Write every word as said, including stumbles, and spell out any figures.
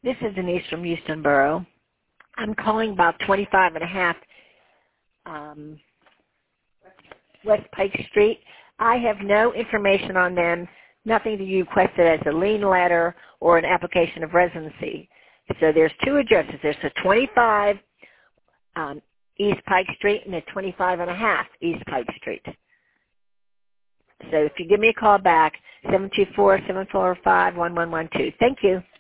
This is Denise from Houston Borough. I'm calling about twenty-five and a half um, West Pike Street. I have no information on them, nothing to be requested as a lien letter or an application of residency. So there's two addresses. There's a twenty-five um, East Pike Street and a twenty-five and a half East Pike Street. So if you give me a call back, seven two four, seven four five, one one one two. Thank you.